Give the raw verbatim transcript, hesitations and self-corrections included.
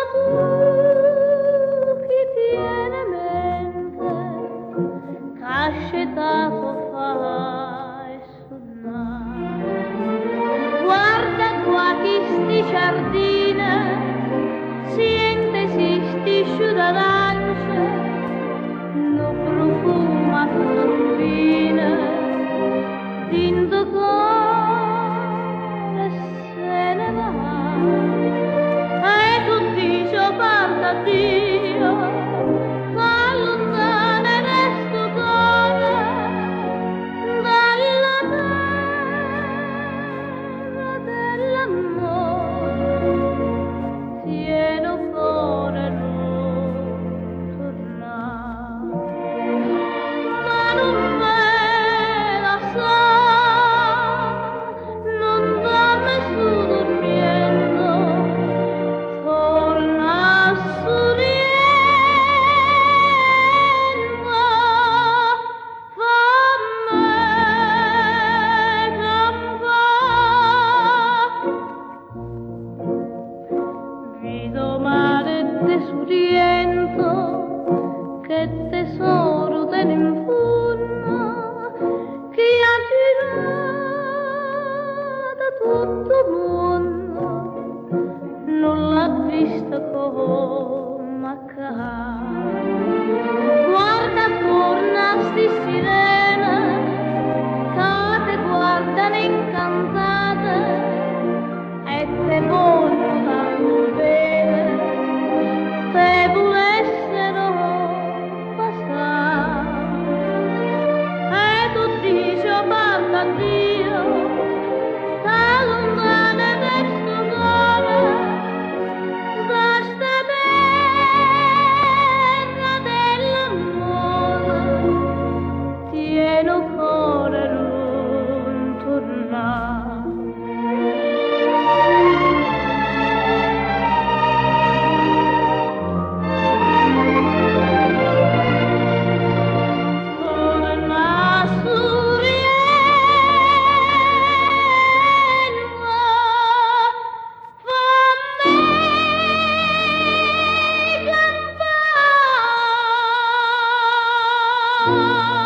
tu chi tiene mente, cascetato fai suonare. Guarda qua chi sti giardine, siente si sti sciudadance, no profuma turbine, dinto cuore se ne va. E tu dici parta Dio, ma lontana resto cuore dalla terra dell'amore. Tieno cuore non tornare, ma non me la sa, non dammi su dormiendo, torna suriendo, fammi campare. Vido mare tesuriento, che tesoro ten in funna, chi ha girato tutto mondo, non l'ha vista come accade. Guarda attorno a sti sirene, che te guardano incantate e te vogliono tanto bene, se volessero passare. E tu dici parla Dio, da lontana verso cuore, da sta terra dell'amore. Tieno cuore non tornare. Torna suriendo, fammi campare.